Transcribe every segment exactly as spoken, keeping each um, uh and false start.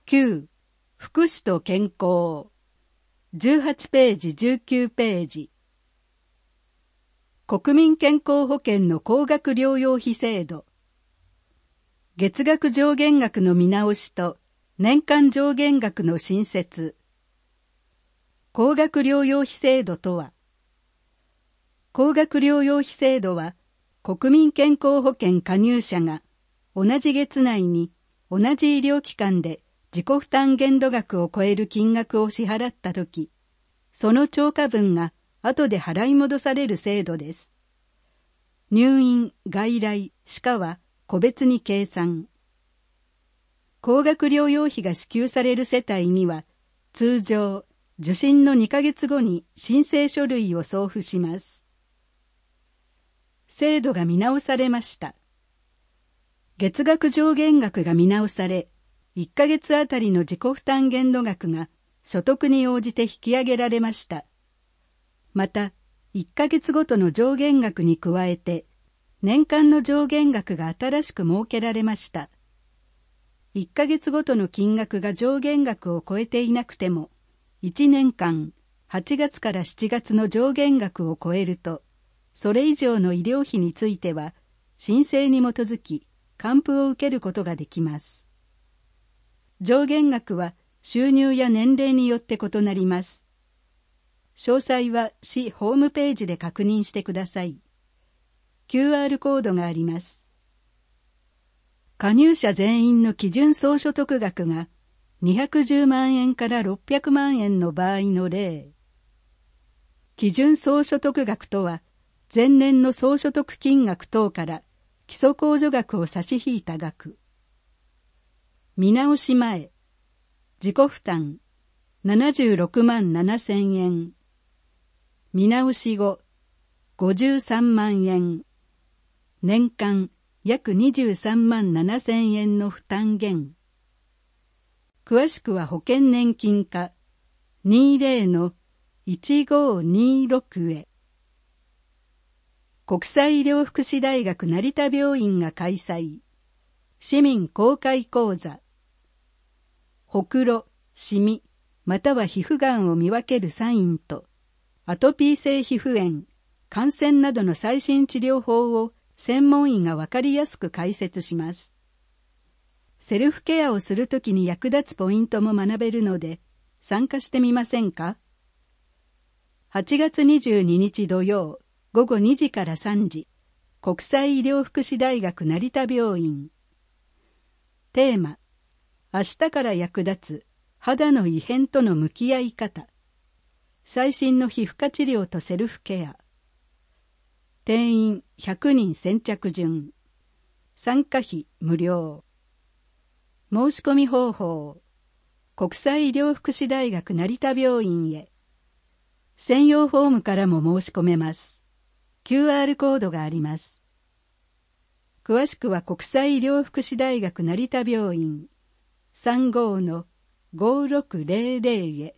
きゅう、福祉と健康。じゅうはちページ、じゅうきゅうページ。国民健康保険の高額療養費制度。月額上限額の見直しと年間上限額の新設。高額療養費制度とは、高額療養費制度は、国民健康保険加入者が同じ月内に同じ医療機関で自己負担限度額を超える金額を支払ったとき、その超過分が後で払い戻される制度です。入院、外来、歯科は個別に計算。高額療養費が支給される世帯には、通常、受診のにかげつごに申請書類を送付します。制度が見直されました。月額上限額が見直され、いっかげつあたりの自己負担限度額が所得に応じて引き上げられました。また、いっかげつごとの上限額に加えて、年間の上限額が新しく設けられました。いっかげつごとの金額が上限額を超えていなくても、いちねんかん、はちがつからしちがつの上限額を超えると、それ以上の医療費については、申請に基づき、還付を受けることができます。上限額は収入や年齢によって異なります。詳細は市ホームページで確認してください。キューアール コードがあります。加入者全員の基準総所得額がにひゃくじゅうまんえんからろっぴゃくまんえんの場合の例。基準総所得額とは、前年の総所得金額等から基礎控除額を差し引いた額。見直し前、自己負担ななじゅうろくまんななせんえん。見直し後、ごじゅうさんまんえん。年間約にじゅうさんまんななせんえんの負担減。詳しくは保険年金課 にじゅうのいちごにろく へ。国際医療福祉大学成田病院が開催。市民公開講座。ほくろ、シミ、または皮膚がんを見分けるサインと、アトピー性皮膚炎、感染などの最新治療法を専門医がわかりやすく解説します。セルフケアをするときに役立つポイントも学べるので、参加してみませんか？はちがつにじゅうににち土曜、ごごにじからさんじ、国際医療福祉大学成田病院。テーマ、明日から役立つ肌の異変との向き合い方。最新の皮膚科治療とセルフケア。定員ひゃくにん先着順。参加費無料。申し込み方法。国際医療福祉大学成田病院へ。専用フォームからも申し込めます。キューアール コードがあります。詳しくは国際医療福祉大学成田病院 さんじゅうのごろくぜろぜろ へ。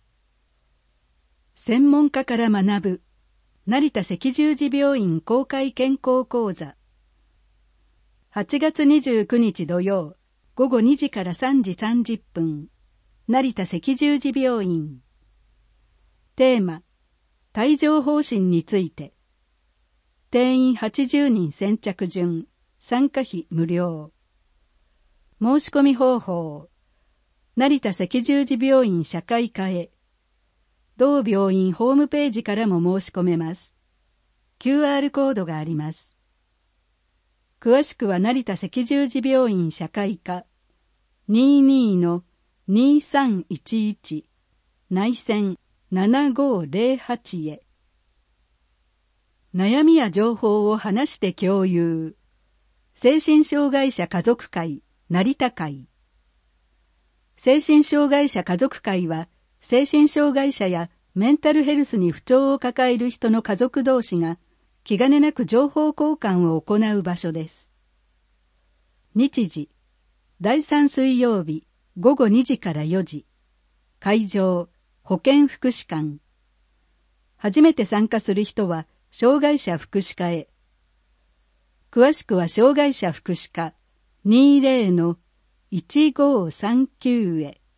専門家から学ぶ成田赤十字病院公開健康講座。はちがつにじゅうくにち土曜、ごごにじからさんじさんじゅっぷん、成田赤十字病院。テーマ、帯状疱疹について。定員はちじゅうにん先着順、参加費無料。申し込み方法。成田赤十字病院社会科へ。同病院ホームページからも申し込めます。キューアール コードがあります。詳しくは成田赤十字病院社会科 にじゅうにのにさんいちいち 内線ななごぜろはちへ。悩みや情報を話して共有。精神障害者家族会成田会。精神障害者家族会は、精神障害者やメンタルヘルスに不調を抱える人の家族同士が気兼ねなく情報交換を行う場所です。日時、だいさん水曜日ごごにじからよじ。会場、保健福祉館。初めて参加する人は障害者福祉課へ。詳しくは障害者福祉課 にじゅうのいちごさんきゅう へ。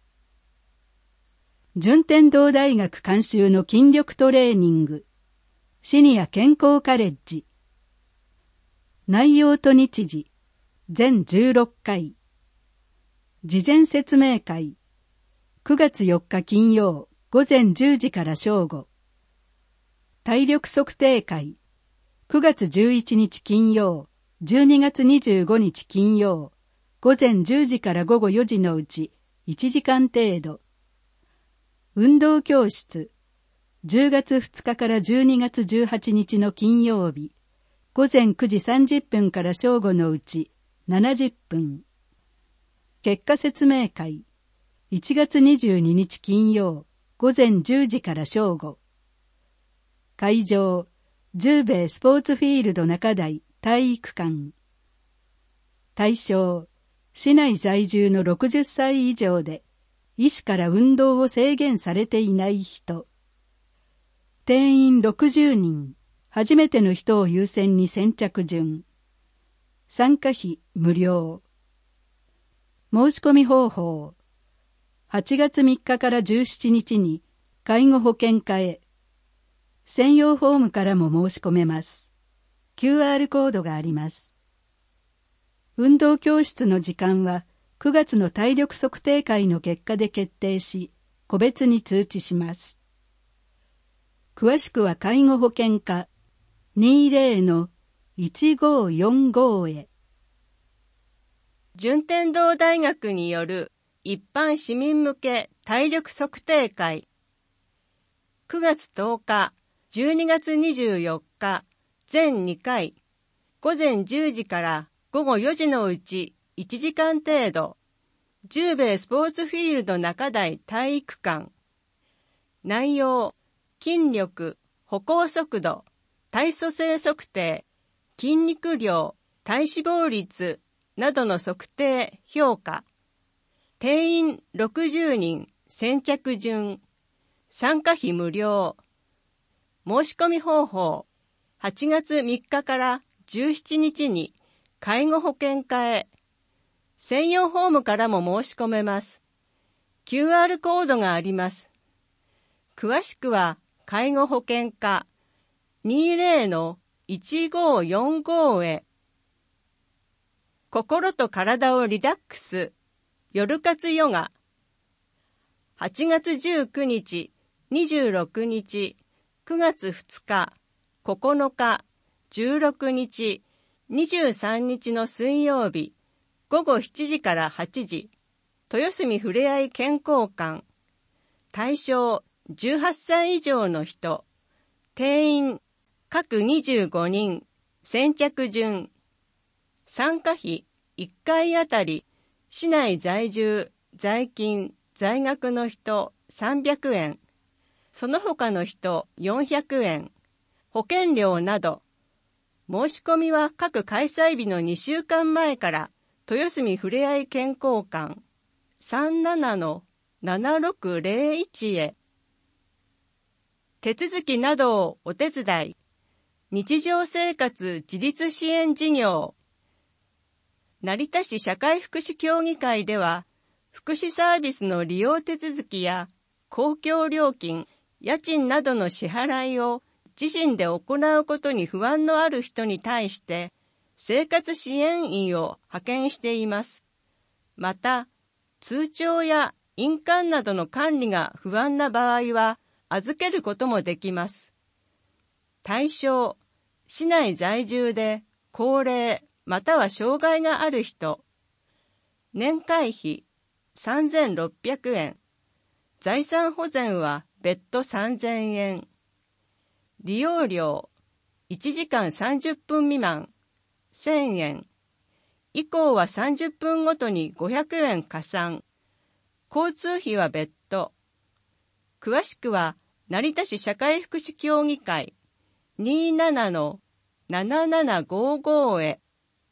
順天堂大学監修の筋力トレーニング、シニア健康カレッジ。内容と日時、全じゅうろっかい。事前説明会、くがつよっか金曜午前じゅうじから正午。体力測定会、くがつじゅういちにち金曜、じゅうにがつにじゅうごにち金曜、午前じゅうじから午後よじのうちいちじかん程度。運動教室、じゅうがつふつかからじゅうにがつじゅうはちにちの金曜日、午前くじさんじゅっぷんから正午のうちななじゅっぷん。結果説明会、いちがつにじゅうににち金曜、午前じゅうじから正午。会場、十兵衛スポーツフィールド中台体育館。対象、市内在住のろくじゅっさい以上で、医師から運動を制限されていない人。定員ろくじゅうにん、初めての人を優先に先着順。参加費無料。申し込み方法。はちがつみっかからじゅうしちにちに介護保険課へ。専用フォームからも申し込めます。キューアール コードがあります。運動教室の時間はくがつの体力測定会の結果で決定し、個別に通知します。詳しくは介護保険課 にじゅうのいちごよんご へ。 順天堂大学による一般市民向け体力測定会。くがつとおか、じゅうにがつにじゅうよっか、全にかい、午前じゅうじから午後よじのうちいちじかん程度、十兵衛スポーツフィールド中台体育館。内容、筋力、歩行速度、体組成測定、筋肉量、体脂肪率などの測定、評価。定員ろくじゅうにん、先着順。参加費無料。申し込み方法。はちがつみっかからじゅうしちにちに介護保険課へ。専用フォームからも申し込めます。キューアール コードがあります。詳しくは介護保険課 にじゅうのいちごよんご へ。心と体をリラックス、夜活ヨガ。はちがつじゅうくにち、にじゅうろくにち、くがつふつか、ここのか、じゅうろくにち、にじゅうさんにちの水曜日、ごごしちじからはちじ、豊住ふれあい健康館。対象じゅうはっさい以上の人。定員各にじゅうごにん、先着順。参加費いっかいあたり市内在住、在勤、在学の人さんびゃくえん、その他の人よんひゃくえん、保険料など。申し込みは各開催日のにしゅうかんまえから豊住ふれあい健康館 さんじゅうななのななろくぜろいち へ。手続きなどをお手伝い。日常生活自立支援事業。成田市社会福祉協議会では、福祉サービスの利用手続きや公共料金、家賃などの支払いを自身で行うことに不安のある人に対して生活支援員を派遣しています。また、通帳や印鑑などの管理が不安な場合は預けることもできます。対象、市内在住で高齢または障害がある人。年会費さんぜんろっぴゃくえん。財産保全は別途さんぜんえん。利用料いちじかんさんじゅっぷん未満せんえん。以降はさんじゅっぷんごとにごひゃくえん加算。交通費は別途。詳しくは成田市社会福祉協議会 にじゅうななのななななごご へ。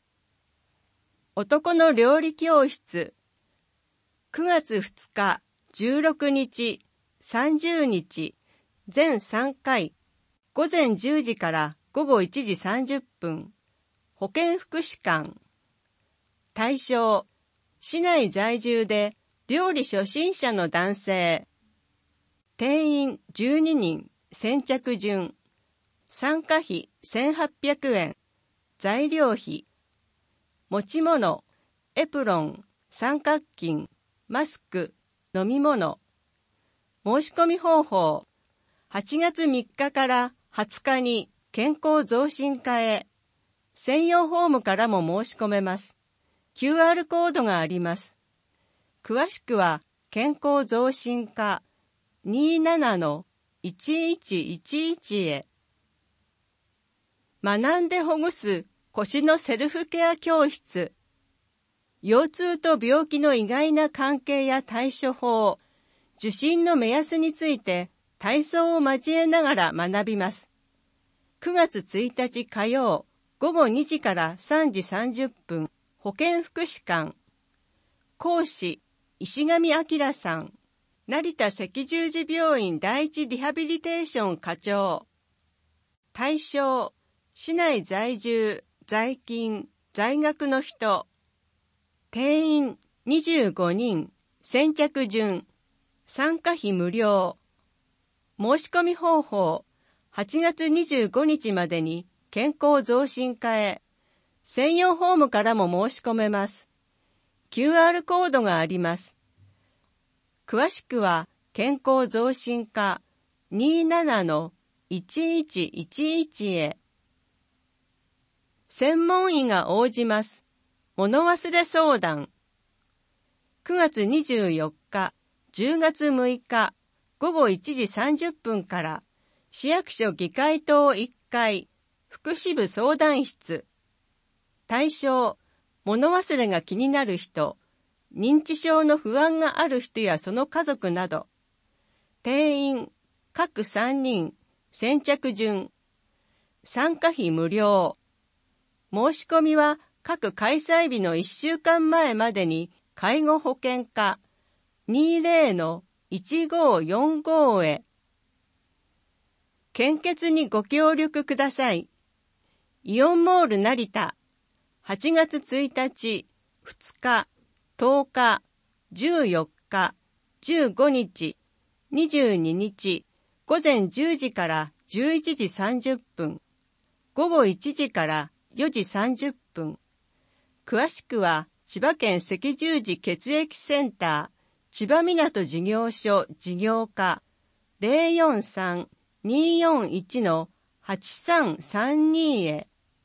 男の料理教室。くがつふつか、じゅうろくにち、さんじゅうにち、全さんかい、ごぜんじゅうじからごごいちじさんじゅっぷん、保健福祉館。対象、 市内在住で料理初心者の男性。定員じゅうににん、先着順。参加費せんはっぴゃくえん。材料費。持ち物、エプロン、三角巾、マスク、飲み物。申し込み方法。はちがつみっかからはつかに健康増進課へ。専用フォームからも申し込めます。キューアール コードがあります。詳しくは健康増進課 にじゅうななのいちいちいちいち へ。学んでほぐす腰のセルフケア教室。腰痛と病気の意外な関係や対処法、受診の目安について体操を交えながら学びます。くがつついたち火曜、ごごにじからさんじさんじゅっぷん、保健福祉館。講師、石上明さん。成田赤十字病院第一リハビリテーション課長。対象、市内在住、在勤、在学の人。定員にじゅうごにん、先着順。参加費無料。申し込み方法。はちがつにじゅうごにちまでに健康増進課へ。専用フォームからも申し込めます。キューアール コードがあります。詳しくは健康増進課 にじゅうななのいちいちいちいち へ。専門医が応じます。物忘れ相談。くがつにじゅうよっか、じゅうがつむいか、ごごいちじさんじゅっぷんから市役所議会棟いっかい、福祉部相談室。対象、物忘れが気になる人、認知症の不安がある人やその家族など。定員、各さんにん、先着順。参加費無料。申し込みは各開催日のいっしゅうかんまえまでに介護保険課 にじゅうのいちごよんご へ。献血にご協力ください。イオンモール成田、はちがつついたち、ふつか、とおか、じゅうよっか、じゅうごにち、にじゅうににち、ごぜんじゅうじからじゅういちじさんじゅっぷん、ごごいちじからよじさんじゅっぷん。詳しくは千葉県赤十字血液センター、千葉港事業所事業課 ゼロよんさん にーよんいち のはちさんさんに へ。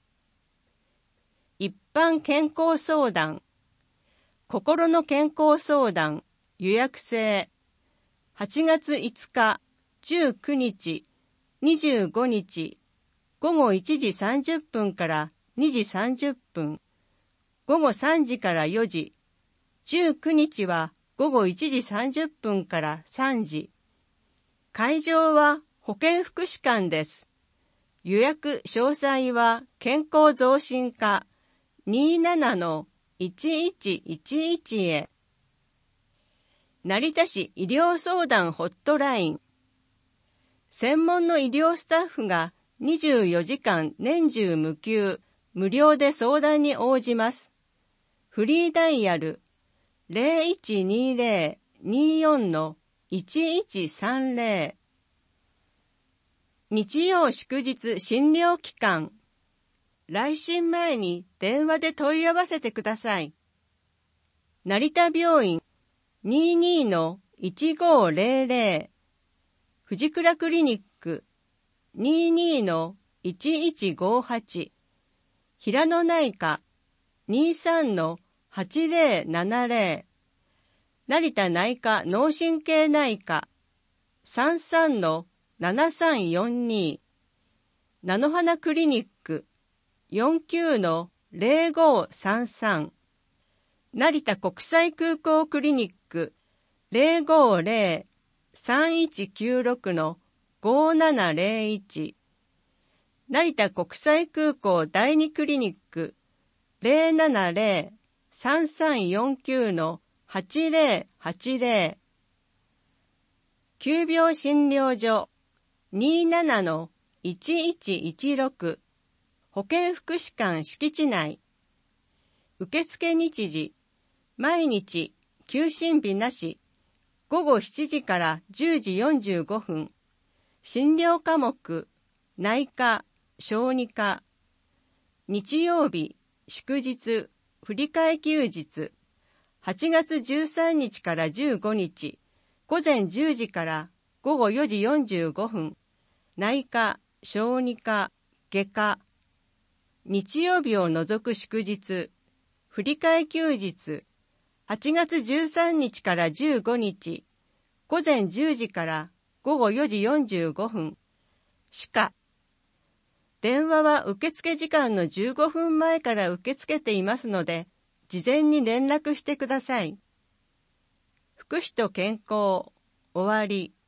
一般健康相談。心の健康相談予約制。はちがついつか、じゅうくにち、にじゅうごにち、ごごいちじさんじゅっぷんからにじさんじゅっぷん、ごごさんじからよじ、じゅうくにちはごごいちじさんじゅっぷんからさんじ。会場は保健福祉館です。予約詳細は健康増進課 にじゅうななのいちいちいちいち へ。成田市医療相談ホットライン。専門の医療スタッフがにじゅうよじかん年中無休、無料で相談に応じます。フリーダイヤル ゼロいちにゼロ にーよんのいちいちさんゼロ。日曜祝日診療期間。来診前に電話で問い合わせてください。成田病院 にじゅうにのいちごゼロゼロ、藤倉クリニック にじゅうにのいちいちごはち、平野内科 にじゅうさんのはちゼロななゼロ、成田内科脳神経内科 さんじゅうさんのななさんよんに、菜の花クリニックよんきゅうのゼロごさんさん、成田国際空港クリニック ゼロごゼロ さんいちきゅうろくのごななゼロいち、成田国際空港第二クリニック ゼロななゼロ さんさんよんきゅうのはちゼロはちゼロ、急病診療所 にじゅうななのいちいちいちろく、保健福祉館敷地内。受付日時、 毎日、休診日なし、ごごしちじからじゅうじよんじゅうごふん、診療科目、内科、小児科、日曜日、祝日、振り替え休日、はちがつじゅうさんにちからじゅうごにち、ごぜんじゅうじからごごよじよんじゅうごふん、内科、小児科、外科、日曜日を除く祝日、振り替え休日、はちがつじゅうさんにちからじゅうごにち、ごぜんじゅうじからごごよじよんじゅうごふん、歯科。電話は受付時間のじゅうごふんまえから受け付けていますので、事前に連絡してください。福祉と健康、終わり。